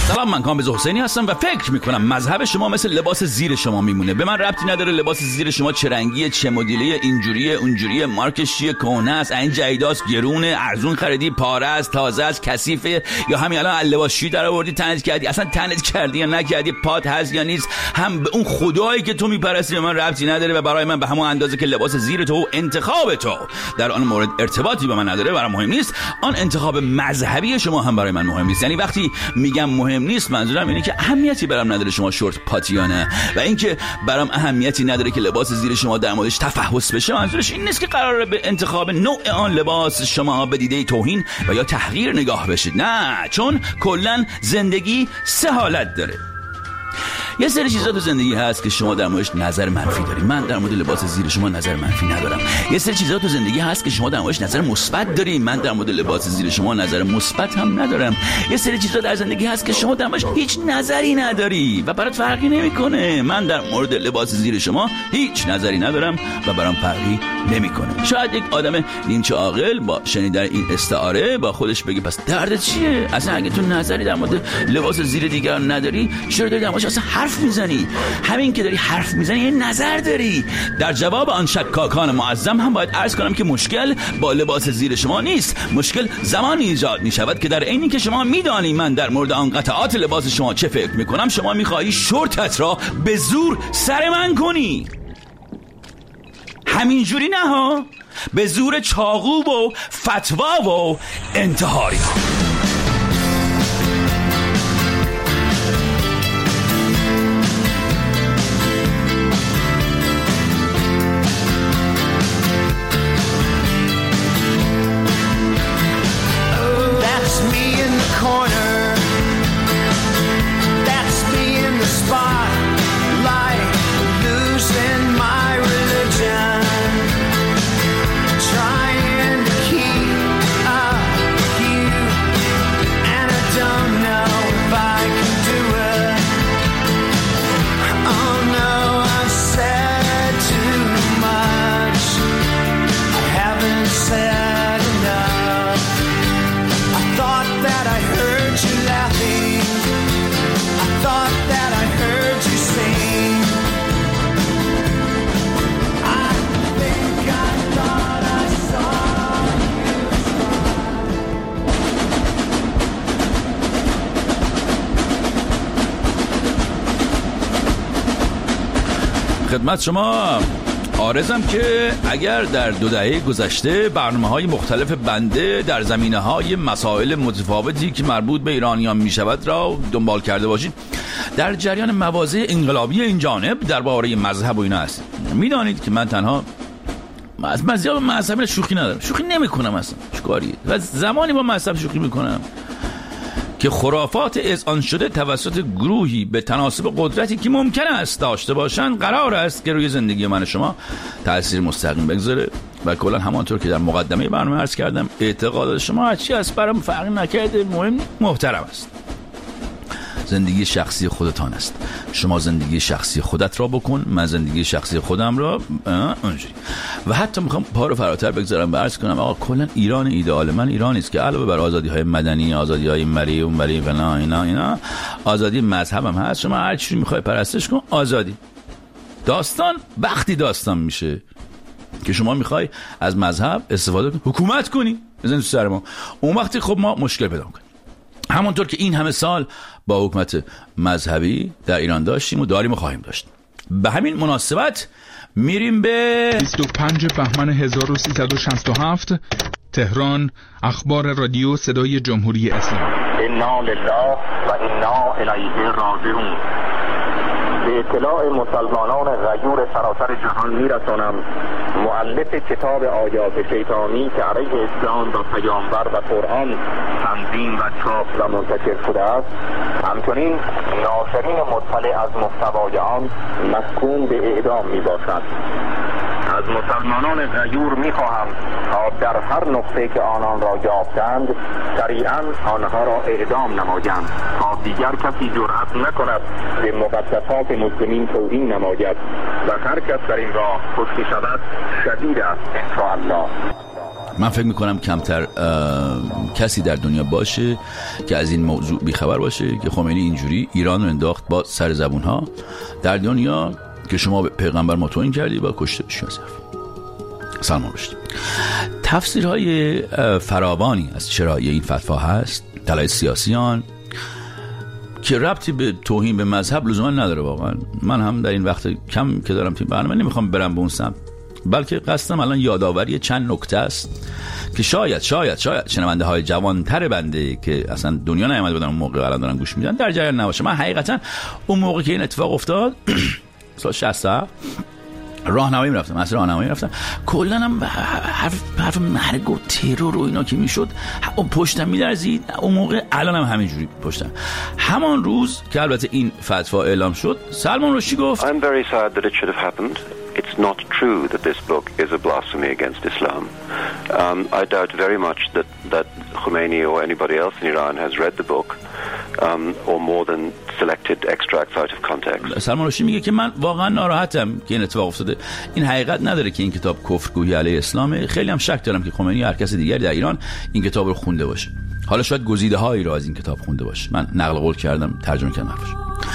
سلام، من کامبیز حسینی هستم و فکر میکنم مذهب شما مثل لباس زیر شما میمونه. به من ربطی نداره لباس زیر شما چه رنگیه، چه مدلیه، اینجوریه اونجوریه، مارکش چیه، کهنه است، این جدیداست، گرونه، ارزون خریدی، پاره است، تازه است، کثیفه، یا همین الان لباسشویی در آوردی تنت کردی، اصلا تنت کردی یا نکردی، پات هست یا نیست، هم به اون خدایی که تو میپرستی به من ربطی نداره و برای من به همون اندازه که لباس زیر تو و انتخاب تو در آن مورد ارتباطی به من نداره، برام مهم نیست. آن انتخاب مذهبی شما هم برای من مهم نیست. یعنی وقتی میگم مهم نیست، منظورم اینه که اهمیتی برام نداره شما شورت پاتی یا نه، و اینکه برام اهمیتی نداره که لباس زیر شما در موردش تفحص بشه. منظورش این نیست که قراره به انتخاب نوع آن لباس شما به دیده توهین و یا تحقیر نگاه بشید. نه، چون کلاً زندگی 3 حالت داره. یه سری چیزا تو زندگی هست که شما در موردش نظر منفی داری. من در مورد لباس زیر شما نظر منفی ندارم. یه سری چیزا تو زندگی هست که شما در موردش نظر مثبت داری. من در مورد لباس زیر شما نظر مثبت هم ندارم. یه سری چیزا در زندگی هست که شما در موردش هیچ نظری نداری و برات فرقی نمیکنه. من در مورد لباس زیر شما هیچ نظری ندارم و برام فرقی نمیکنه. شاید یک آدم نیمچه عاقل با شنیدن این استعاره با خودش بگه پس دردت چیه؟ اصلا اگه تو نظری در مورد لباس زیر دیگر نداری، چرا داری در موردش اصلا حرف میزنی؟ همین که داری حرف میزنی یه نظر داری. در جواب آن شکاکان معظم هم باید عرض کنم که مشکل با لباس زیر شما نیست. مشکل زمانی ایجاد میشود که در عینی که شما میدانی من در مورد آن قطعات لباس شما چه فکر میکنم، شما میخواهی شورتت را به زور سر من کنی. همینجوری نه ها، به زور چاقو و فتوا و انتحاری. خدمت شما عارضم که اگر در 2 دهه گذشته برنامه‌های مختلف بنده در زمینه‌های مسائل متفاوتی که مربوط به ایرانیان می‌شود را دنبال کرده باشید، در جریان مواضع انقلابی این جانب درباره مذهب و اینا است. می‌دانید که من تنها مذهب شوخی ندارم. شوخی نمی‌کنم اصلا. چیکاریه؟ و زمانی با مذهب شوخی می‌کنم که خرافات اذعان شده توسط گروهی به تناسب قدرتی که ممکن است داشته باشند قرار است که روی زندگی من شما تأثیر مستقیم بگذاره و کلا همانطور که در مقدمه برنامه عرض کردم، اعتقادات شما هرچی از برام فرقی نکرده، مهم محترم است. زندگی شخصی خودتان است. شما زندگی شخصی خودت را بکن، من زندگی شخصی خودم را اونجوری. و حتی میخوام پا رو فراتر بگذارم و عرض کنم آقا کلا ایران ایدئال من ایرانی است که علاوه بر آزادی‌های مدنی، آزادی‌های مری و مری و اینا آزادی مذهب هم هست. شما هر چیزی میخوای پرستش کن، آزادی. داستان وقتی داستان میشه که شما میخوای از مذهب استفاده کنی، حکومت کنی، بزنید تو سر ما، اون وقتی خب ما مشکل پیدا می‌کنیم. همونطور که این همه سال با حکومت مذهبی در ایران داشتیم و داریم و خواهیم داشت. به همین مناسبت میریم به 25 بهمن 1367 تهران. اخبار رادیو صدای جمهوری اسلامی. انا لله و انا الیه راجعون. به اطلاع مسلمانان غیور سراسر جهان میرسانم مؤلف کتاب آیات شیطانی که علیه اسلام و پیامبر و قرآن تنظیم و چاپ و منتشر شده است، همچنین ناشرین مطلع از محتوای آن محکوم به اعدام میباشد. از مسلمانان غیور میخواهم تا در هر نقطه که آنان را یافتند سریعا آنها را اعدام نمایند تا دیگر کسی جرأت نکند به مقدسات مسلمین توهین نماید و هر کس در این راه کشته شود شدید است انشاءالله. من فکر میکنم کمتر کسی در دنیا باشه که از این موضوع بیخبر باشه که خمینی اینجوری ایران رو انداخت با سر زبونها در دنیا که شما به پیغمبر ما توهین کردی با کشته بشی. سلمان رشدی. تفسیرهای فراوانی از چرایی این فتوا هست، دلایل سیاسیان که ربطی به توهین به مذهب لزوما نداره. واقعا من هم در این وقت کم که دارم توی برنامه نمیخوام برم به اون سمت، بلکه قصدم الان یادآوری چند نکته است که شاید شنونده های جوانتر بنده که اصلا دنیا نیامده بودن اون موقع الان دارن گوش میدن در جریان نباشه. من حقیقتا اون موقع که این اتفاق افتاد سال 60 راهنمایی رفتم کلا هم حرف مرگ و ترور و اینا که میشد اون پشتم میلرزید اون موقع. الان هم همینجوری پشتم. همان روز که البته این فتوا اعلام شد سلمان رشدی گفت I'm very sad that it should have happened. It's not true that this book is a blasphemy against Islam. I doubt very much that Khomeini or anybody else in Iran has read the book or more than selected extracts out of context. سلمان رشدی میگه که من واقعا ناراحتم که این اتفاق افتاده. این حقیقت نداره که این کتاب کفرگویی علیه اسلامه. خیلی هم شک دارم که خمینی یا هر کس دیگری در ایران این کتاب رو خونده باشه. حالا شاید گزیده‌هایی رو از این کتاب خونده باشه. من نقل قول کردم، ترجمه کردم حرفش.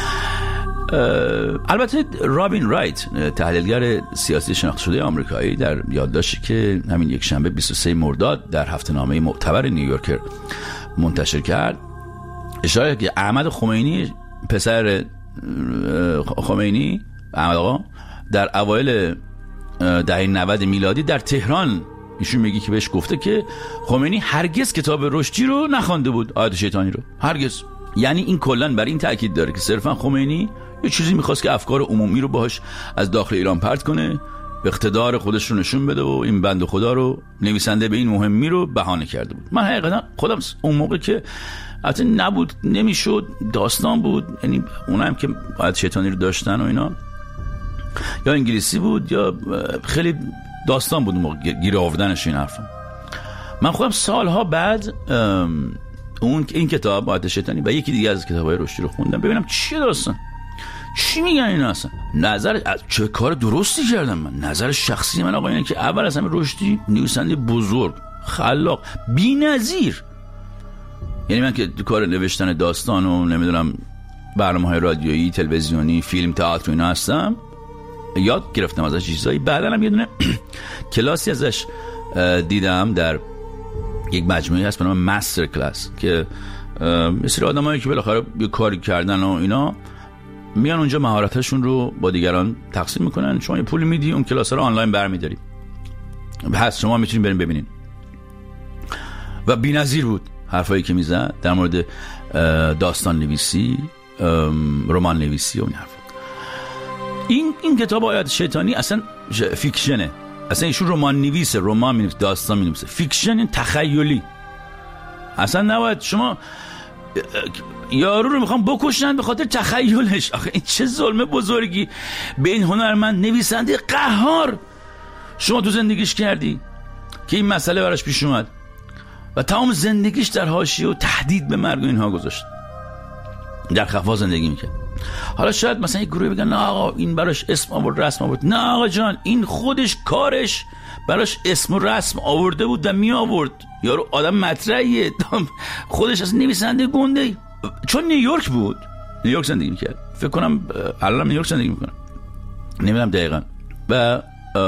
البته رابین رایت تحلیلگر سیاسی شناخته شده آمریکایی در یادداشتی که همین یک شنبه 23 مرداد در هفته‌نامه معتبر نیویورکر منتشر کرد اشاره که احمد خمینی پسر خمینی احمد آقا در اوایل دهه 90 میلادی در تهران ایشون میگه که بهش گفته که خمینی هرگز کتاب رشدی رو نخوانده بود، آیات شیطانی رو هرگز. یعنی این کلن بر این تاکید داره که صرفا خمینی یه چیزی میخواست که افکار عمومی رو باهاش از داخل ایران پرت کنه، اقتدار خودش رو نشون بده و این بنده خدا رو نویسنده به این مهمی رو بهانه کرده بود. من حقیقتا خودم اون موقع که البته نبود نمیشد داستان بود، یعنی اونها هم که آیات شیطانی رو داشتن و اینا یا انگلیسی بود یا خیلی داستان بود اون موقع گیر آوردنش این حرفا. من خودم سالها بعد این کتاب آیات شیطانی و یکی دیگه از کتابای رشدی رو خوندم ببینم چی داستان، چی میگن اینا اصلا. نظر چه کار درستی کردم من. نظر شخصی من آقا اینه که اول از همه رشدی نویسنده بزرگ، خلاق، بی‌نظیر. یعنی من که کار نوشتن داستان و نمیدونم برنامه‌های رادیویی، تلویزیونی، فیلم، تئاتر اینا هستم، یاد گرفتم ازش چیزایی. بعداً هم یه دونه کلاسی ازش دیدم در یک مجموعه هست به نام مستر کلاس که مثل آدمایی که بالاخره یه کاری کردن و اینا میان اونجا مهارتاشون رو با دیگران تقسیم میکنن. شما یه پول میدی اون کلاس رو آنلاین برمیداری، هست شما میتونید بریم ببینین. و بی‌نظیر بود حرفایی که میزد در مورد داستان نویسی، رمان نویسی و این حرفا. این کتاب آیات شیطانی اصلا فیکشنه، اصلا ایشون رمان نویسه، رمان مینویسه، داستان مینویسه. فیکشن این تخیلی اصلا نباید شما یارو رو میخوام بکشن به خاطر تخیلش. آخه این چه ظلم بزرگی به این هنرمند نویسنده قهار شما تو زندگیش کردی که این مسئله براش پیش اومد و تمام زندگیش در حاشیه و تهدید به مرگ و اینها گذاشت، در خفا زندگی میکرد. حالا شاید مثلا یک گروه بگن نه آقا این براش اسم آورد، رسم آورد. نه آقا جان، این خودش کارش براش اسم و رسم آورده بود و می آورد. یارو آدم مطرحیه، خودش از نویسنده گنده، چون نیویورک بود، نیویورک زندگی میکرد. فکر کنم الان نیویورک زندگی میکنه، نمیدونم دقیقاً. و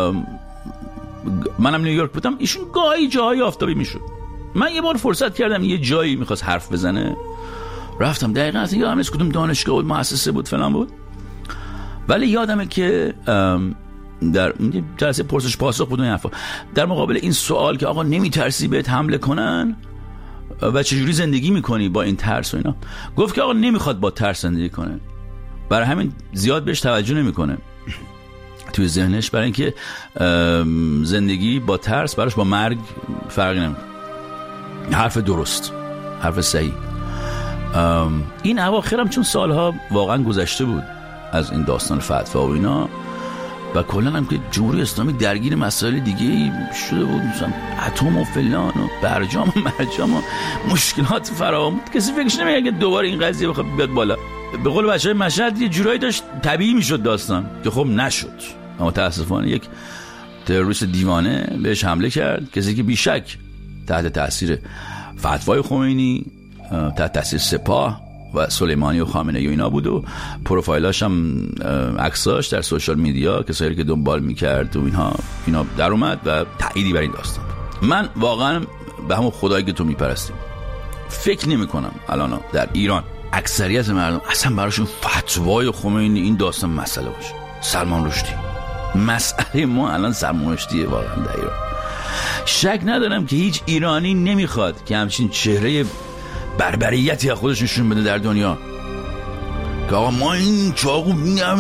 منم نیویورک بودم، ایشون گاهی جاهای آفتابی میشد. من یه بار فرصت کردم یه جایی میخواست حرف بزنه، رفتم دقیقاً از یادم نیست کدوم دانشگاه بود، مؤسسه بود، فلان بود، ولی یادمه که در جلسه پرسش پاسخ بود این حرفا، در مقابل این سوال که آقا نمیترسی بهت حمله کنن و چجوری زندگی میکنی با این ترس و اینا، گفت که آقا نمیخواد با ترس زندگی کنه، برای همین زیاد بهش توجه نمیکنه توی ذهنش، برای اینکه زندگی با ترس براش با مرگ فرقی نمیکنه. حرف درست، حرف صحیح. این اواخرم چون سالها واقعا گذشته بود از این داستان فتوا و اینا و کلا هم که جمهوری اسلامی درگیر مسائل دیگه شده بود، مثلا اتم و فلان و برجام و مرجام و مشکلات فراوان بود. کسی فکرش نمی‌کنه که دوباره این قضیه بخواد بیاد بالا. به قول بچه‌های مشهد یه جورایی داشت طبیعی میشد داستان که خب نشد. اما متاسفانه یک تروریست دیوانه بهش حمله کرد، کسی که بیشک تحت تاثیر فتوای خمینی، تحت تاثیر سپاه و سلیمانی و خامنه‌ای و اینا بود و پروفایلاش هم عکساش در سوشال میدیا کسایی که دنبال میکرد و اینا در اومد و تأییدی بر این داستان. من واقعا به همون خدایی که تو میپرستیم فکر نمی کنم الان در ایران اکثریت مردم اصلا براشون فتوای خمینی این داستان مسئله باشه. سلمان رشدی مسئله ما الان سلمان رشدیه واقعا در ایران. شک ندارم که هیچ ایرانی نمیخواد که همچین چهره بربریتی از خودش نشون بده در دنیا که آقا ما این چاقو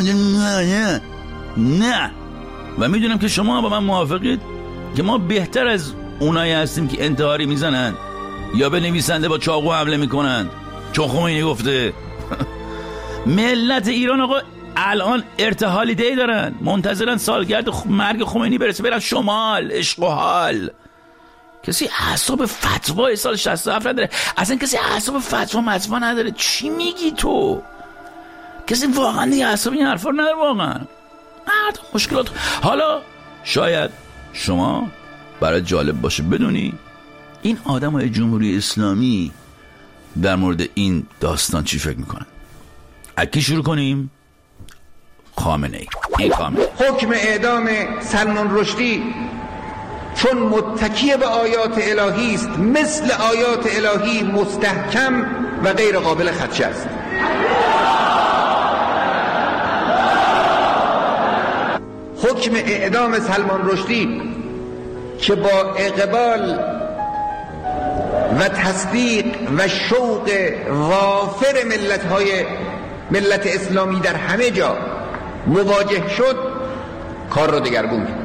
نه. و میدونم که شما با من موافقید که ما بهتر از اونایی هستیم که انتحاری میزنن یا به نویسنده با چاقو حمله میکنن چون خمینی گفته. ملت ایران آقا الان ارتحالی دی دارن، منتظرن سالگرد مرگ خمینی برسه برن شمال عشق و حال. کسی اعصاب فتوا سال 67 نداره، اصلا کسی اعصاب فتوا نداره. چی میگی تو؟ کسی واقعا دیگه اعصاب این حرفا نداره واقعا. مشکلات. حالا شاید شما برای جالب باشه بدونی این آدمای جمهوری اسلامی در مورد این داستان چی فکر میکنن. اکی شروع کنیم؟ خامنه‌ای. حکم اعدام سلمان رشدی چون متکی به آیات الهی است، مثل آیات الهی مستحکم و غیر قابل خدشه است. حکم اعدام سلمان رشدی که با اقبال و تصدیق و شوق وافر ملت اسلامی در همه جا مواجه شد، کار رو دگرگون کرد.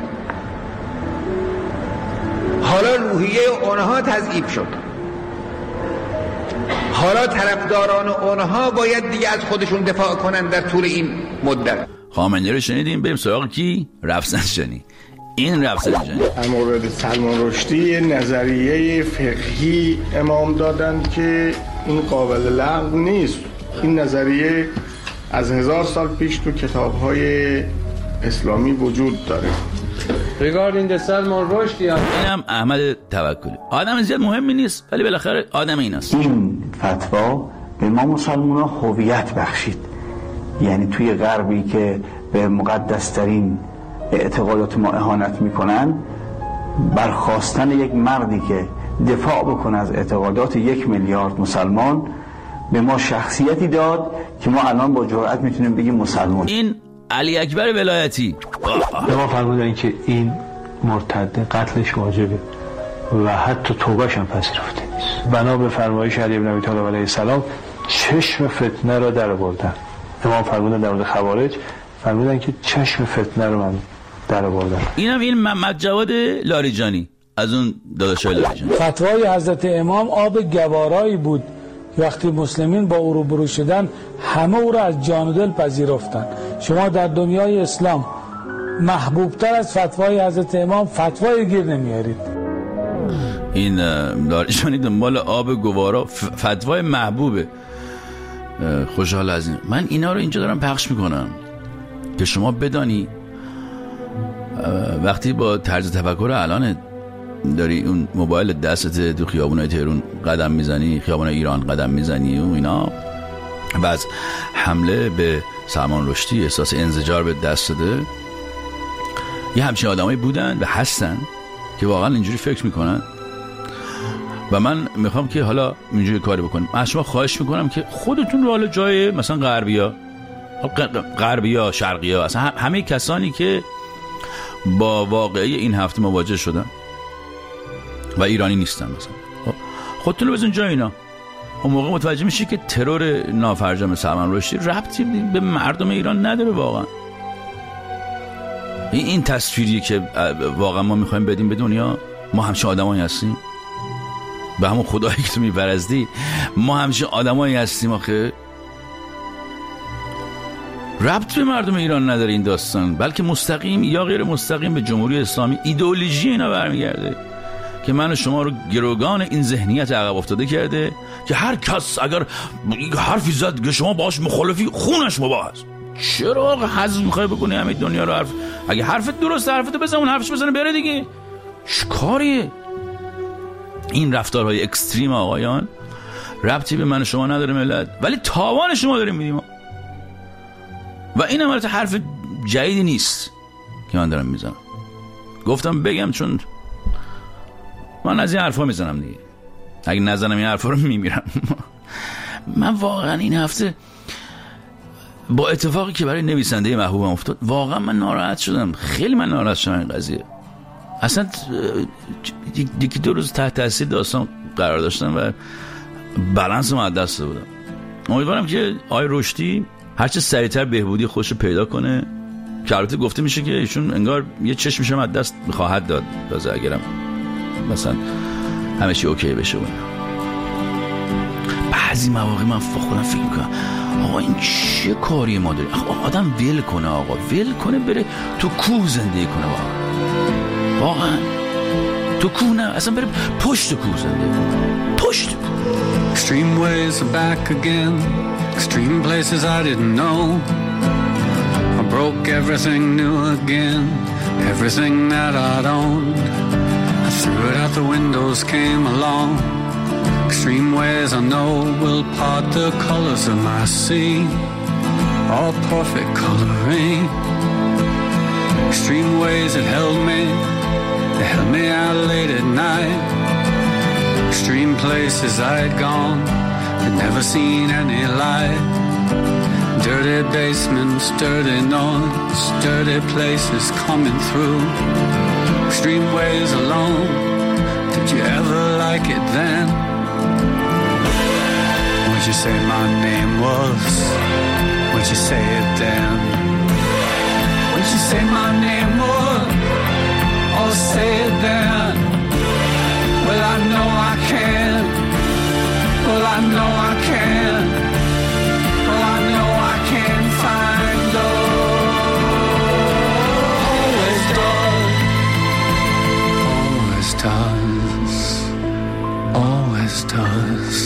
حالا روحیه اونها تضعیف شد، حالا طرفداران اونها باید دیگه از خودشون دفاع کنن در طول این مدت. خامنه‌ای رو شنیدیم، بریم سراغ کی؟ رفسنجانی. این رفسنجانی در مورد سلمان رشدی نظریه فقهی امام دادند که این قابل لغو نیست. این نظریه از 1000 سال پیش تو کتاب‌های اسلامی وجود داره. regarding the Salman Rushdie. اینم احمد توکلی. آدم زیاد مهمی نیست ولی بالاخره آدم ایناست. این فتوا به ما مسلمان‌ها هویت بخشید. یعنی توی غربی که به مقدس‌ترین اعتقادات ما اهانت میکنن، برخاستن یک مردی که دفاع بکنه از اعتقادات 1 میلیارد مسلمان به ما شخصیتی داد که ما الان با جرئت میتونیم بگیم مسلمان. این علی اکبر ولایتی به ما فرمودن که این مرتد قتلش واجبه و حتی توبهش هم پذیرفته نیست. بنا به فرمایش علی بن ابی طالب علیه السلام چشم فتنه را در آوردن. امام فرمودن در مورد خوارج، فرمودن که چشم فتنه رو من در آوردن. اینم این محمد جواد لاریجانی از اون داداشای لاریجانی. فتوای حضرت امام آب گوارایی بود. وقتی مسلمین با او روبرو شدن همه او را از جان و دل پذیرفتن. شما در دنیای اسلام محبوبتر از فتوای حضرت امام فتوای گیر نمیارید. این لاریجانی دنبال آب گوارا فتوای محبوبه. خوشحال از این. من اینا رو اینجا دارم پخش میکنم که شما بدانی وقتی با طرز تفکر الان داری اون موبایل دستت تو خیابونای تهران قدم میزنی، خیابونای ایران قدم میزنی و اینا، و از حمله به سلمان رشدی احساس انزجار به دست داده، یه همچین آدمایی بودن و هستن که واقعا اینجوری فکر میکنن. و من میخوام که حالا اینجوری کاری بکنیم. از شما خواهش میکنم که خودتون رو حالا جای مثلا غربیا شرقیا، اصلا همه کسانی که با واقعی این هفته مواجه شدن و ایرانی نیستن، مثلا خودتون رو بزن جای اینا. اون موقع متوجه میشی که ترور نافرجام سلمان رشدی ربطی به مردم ایران نداره واقعا. این تصویری که واقعا ما میخوایم بدیم به دنیا، ما همچین آدمایی هستیم. به همون خدایی که تو میپرستی ما همچین آدمایی هستیم. آخه ربط به مردم ایران نداره این داستان، بلکه مستقیم یا غیر مستقیم به جمهوری اسلامی، ایدئولوژی اینا برمیگرده که من و شما رو گروگان این ذهنیت عقب افتاده کرده که هر کس اگر حرفی زد که شما باش مخالفی خونش مباح است. چرا حذف میخوای بکنی همه دنیا رو؟ اگه حرفت درست حرفتو بزن، اون حرفش بزنه بره دیگه. چیکاریه این رفتارهای اکستریم آقایان؟ ربطی به من و شما نداره ملت، ولی تاوان شما داریم میدیم. و این هم البته حرف جدیدی نیست که من دارم میزنم، گفتم بگم چون من از این حرفا میزنم دیگه. اگه نزنم این حرفا رو میمیرم. من واقعا این هفته با اتفاقی که برای نویسنده محبوبم افتاد واقعا من ناراحت شدم. خیلی من ناراحت شدم این قضیه. اصلا یکی دو روز تحت تاثیر داستان قرار داشتم و بالانس رو از دست دادم. امیدوارم که آقای رشدی هرچه سریعتر بهبودی خودش رو پیدا کنه، که البته گفته میشه که ایشون انگار یه چشمش هم از دست خواهد داد تازه اگرم مثلا همه چی اوکی بشه. بعضی مواقع من خودم فکر میکنم آقا این چه کاری ما داریم؟ آدم ول کنه، آقا ول کنه بره تو کوه زندگی کنه. واقعا تو کوه نه، اصلا بره پشت کوه زندگی کنه. پشت کوه. Extreme ways are back again, extreme places I didn't know. I broke everything new again, everything that I'd owned. I threw it out the windows, came along. Extreme ways I know will part the colors of my sea, all perfect coloring. Extreme ways that held me, they held me out late at night. Extreme places I'd gone, had never seen any light. Dirty basements, dirty noise, dirty places coming through. Extreme ways alone, did you ever like it then? What'd you say my name was? What'd you say it then? What'd you say my name was? Oh, say it then. Well, I know I can. Well, I know I can. Well, I know I can find love. Always does. Always does. Always does.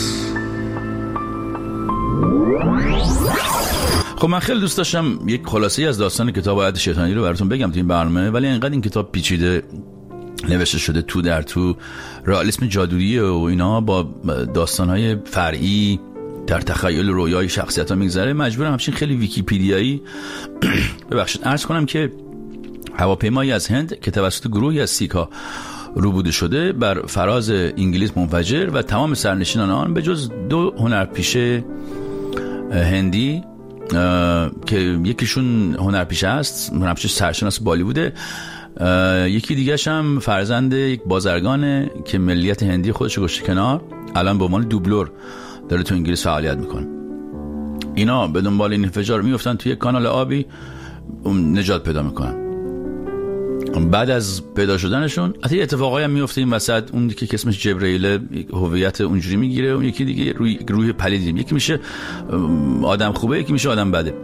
خب من خیلی دوست داشتم یک خلاصه‌ای از داستان کتاب آیت شیطانی رو براتون بگم تو این برنامه، ولی اینقدر این کتاب پیچیده نوشته شده، تو در تو رئالیسم جادویی و اینا با داستان‌های فرعی در تخیل رویای شخصیت‌ها میگذره، مجبورم همچین خیلی ویکی‌پدیایی ببخشید عرض کنم که هواپیمایی از هند که توسط گروهی از سیک‌ها روبوده شده بر فراز انگلیس منفجر و تمام سرنشینان آن به جز 2 هنرپیشه هندی که یکیشون هنرپیشه است، هنرپیشه سرشناس بالیووده، یکی دیگه‌ش هم فرزند یک بازرگانه که ملیت هندی خودش رو گذاشته کنار، الان به عنوان دوبلور داره تو انگلیس فعالیت میکنه. اینا به دنبال این انفجار میفتن توی کانال آبی، نجات پیدا میکنن. بعد از پیدا شدنشون حتی اتفاقایی هم میفته این وسط. اون که اسمش جبرئیل هویت اونجوری میگیره، اون یکی دیگه روی پلیدیم، یکی میشه آدم خوبه، یکی میشه آدم بده.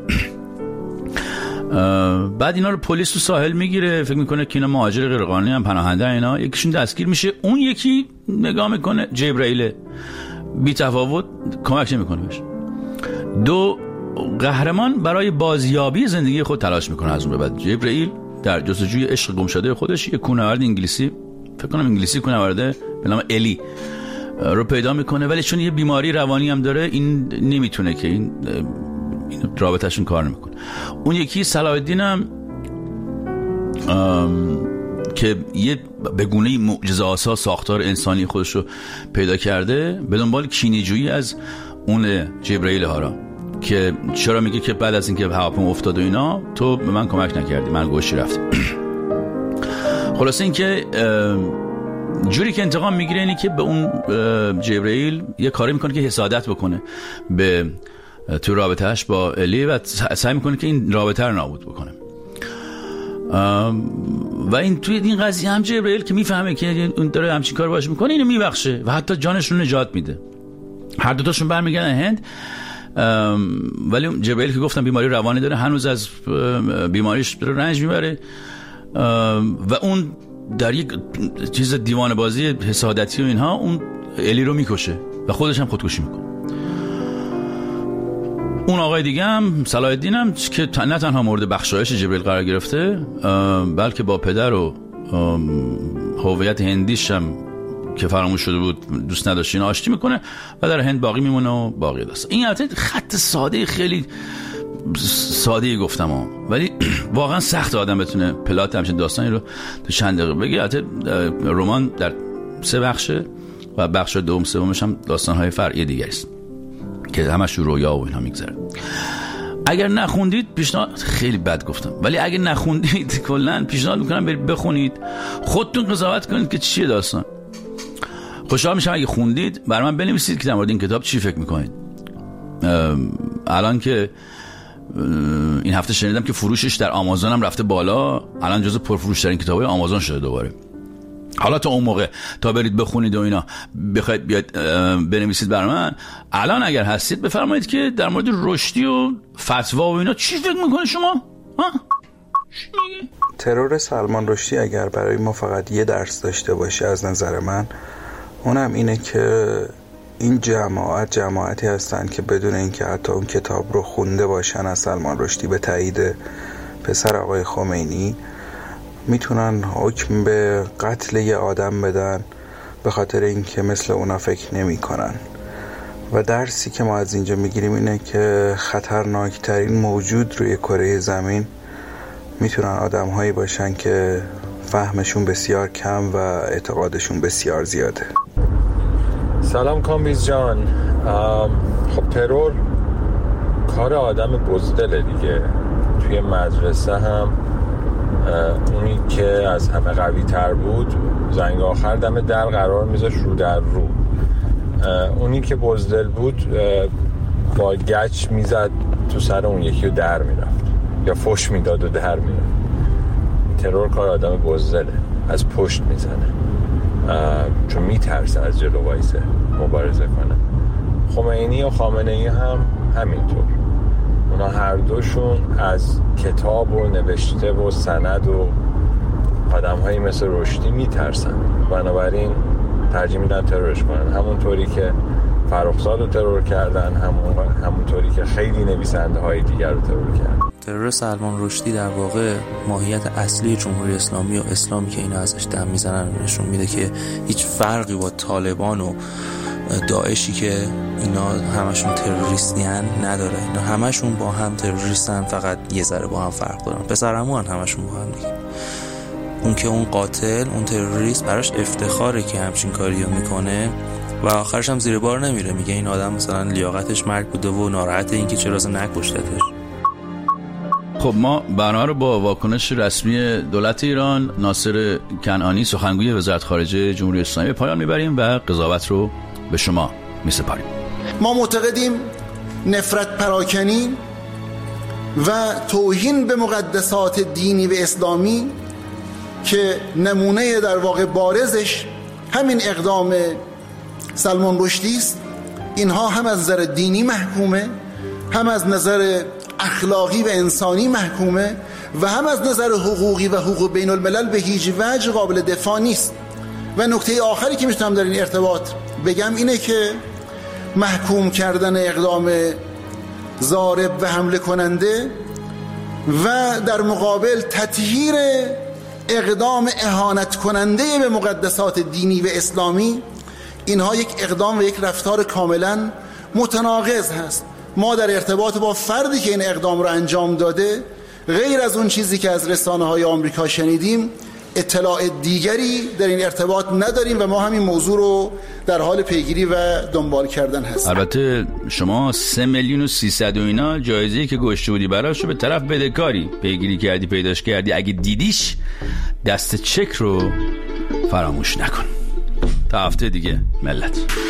بعد اینا رو پلیس تو ساحل میگیره، فکر میکنه که اینا مهاجر غیرقانونی هم پناهنده اینا، یکیشون دستگیر میشه، اون یکی نگاه میکنه جبرئیل بی تفاوت کمک نمیکنه بهش. 2 قهرمان برای بازیابی زندگی خود تلاش میکنه. از اون به بعد جبرئیل در جستجوی عشق گم شده خودش یک کوهنورد انگلیسی، فکر کنم انگلیسی کوهنورده به نام الی رو پیدا میکنه، ولی چون یه بیماری روانی هم داره این نمیتونه که این رابطهشون کار نمیکنه. اون یکی صلاح الدین هم که یه به گونه معجزه آسا ساختار انسانی خودش رو پیدا کرده، به دنبال کینه‌جویی از اون جبرئیل هارا که چرا میگه که بعد از اینکه هواپیما افتاد و اینا تو به من کمک نکردی، من گوشی رفت. خلاصه اینکه جوری که انتقام میگیره اینی که به اون جبرئیل یه کاری میکنه که حسادت بکنه به تو رابطهش با الی و سعی میکنه که این رابطه رو نابود بکنه. و این توی این قضیه هم جبرئیل که میفهمه که اون داره همچین کار باش میکنه اینو میبخشه و حتی جانش رو نجات میده. هر دوتاشون برمیگردن هند، ولی جبرئیل که گفتم بیماری روانی داره، هنوز از بیماریش رنج میبره و اون در یک چیز دیوانه بازی حسادتی و اینها اون الی رو میکشه و خودش هم خودکشی میکنه. اون آقای دیگه هم صلاح الدین هم که نه تنها مورد بخشایش جبریل قرار گرفته، بلکه با پدر و هویت هندیش هم که فراموش شده بود دوست نداشت اینا آشتی میکنه و در هند باقی میمونه و باقی داستان. این البته خط ساده، خیلی ساده‌ای گفتم ولی واقعا سخت آدم بتونه پلات همچین داستانی رو تو چند دقیقه بگه. البته رمان در 3 بخشه و بخش دوم سومش هم داستان‌های فرعی دیگه است که همش رو رویا و اینا میگذره. اگر نخوندید پیشنهاد، خیلی بد گفتم، ولی اگر نخوندید کلا پیشنهاد میکنم برید بخونید، خودتون قضاوت کنید که چیه داستان. خوشحال میشم اگه خوندید برای من بنویسید که در مورد این کتاب چی فکر میکنید. الان که این هفته شنیدم که فروشش در آمازون هم رفته بالا، الان جزو پرفروش‌ترین کتابای آمازون شده دوباره. حالا تا اون موقع تا برید بخونید و اینا بخواید بیاد بنویسید برای من، الان اگر هستید بفرمایید که در مورد رشدی و فتوا و اینا چی فکر میکنه شما؟ چی میگی؟ ترور سلمان رشدی اگر برای ما فقط یه درس داشته باشه از نظر من، اونم اینه که این جماعتی هستن که بدون اینکه حتی اون کتاب رو خونده باشن از سلمان رشدی به تایید پسر آقای خمینی میتونن حکم به قتل یه آدم بدن به خاطر اینکه مثل اونا فکر نمی کنن. و درسی که ما از اینجا میگیریم اینه که خطرناکترین موجود روی کره زمین میتونن آدم هایی باشن که فهمشون بسیار کم و اعتقادشون بسیار زیاده. سلام کامبیز جان. خب ترور کار آدم بزدله دیگه. توی مدرسه هم اونی که از همه قوی تر بود زنگ آخر دم در قرار میذاش رو در رو، اونی که بزدل بود با گچ میزد تو سر اون یکی رو در میرفت یا فش میداد و در میرفت. ترور کار آدم بزدله، از پشت میزنه چون میترسه از جلو وایسه مبارزه کنه. خمینی و خامنه‌ای هم همینطور، اونا هر دوشون از کتاب و نوشته و سند و آدم هایی مثل رشدی میترسن، بنابراین ترجیح میدن ترورش کنن. همونطوری که فرخزاد رو ترور کردن، همونطوری که خیلی نویسنده های دیگر رو ترور کردن. ترور سلمان رشدی در واقع ماهیت اصلی جمهوری اسلامی و اسلامی که اینا ازش دم میزنن نشون میده که هیچ فرقی با طالبان و داعشی که اینا همشون تروریستیان نداره. اینا همشون با هم تروریستن، فقط یه ذره با هم فرق دارن. پسرعموان همشون با هم دیگه. اون که اون قاتل، اون تروریست، براش افتخاره که همچین کاریو میکنه و آخرش هم زیر بار نمیره، میگه این آدم مثلا لیاقتش مرگ بوده و ناراحته اینکه چرا نکشتتش. خب ما برنامه رو با واکنش رسمی دولت ایران، ناصر کنعانی سخنگوی وزارت خارجه جمهوری اسلامی، به پایان میبریم و قضاوت رو به شما میسپاریم. ما معتقدیم نفرت پراکنی و توهین به مقدسات دینی و اسلامی که نمونه در واقع بارزش همین اقدام سلمان رشدی است، اینها هم از نظر دینی محکومه، هم از نظر اخلاقی و انسانی محکومه و هم از نظر حقوقی و حقوق بین الملل به هیچ وجه قابل دفاع نیست. و نکته آخری که میتونم در این ارتباط بگم اینه که محکوم کردن اقدام ضارب و حمله کننده و در مقابل تطهیر اقدام اهانت کننده به مقدسات دینی و اسلامی، اینها یک اقدام و یک رفتار کاملا متناقض هست. ما در ارتباط با فردی که این اقدام رو انجام داده، غیر از اون چیزی که از رسانه‌های آمریکا شنیدیم، اطلاع دیگری در این ارتباط نداریم و ما همین موضوع رو در حال پیگیری و دنبال کردن هستیم. البته شما 3,300,000 و اینا جایزه‌ای که گشته بودی براش رو به طرف بدهکاری پیگیری کردی، پیداش کردی. اگه دیدیش دست چک رو فراموش نکن. تا هفته دیگه ملت.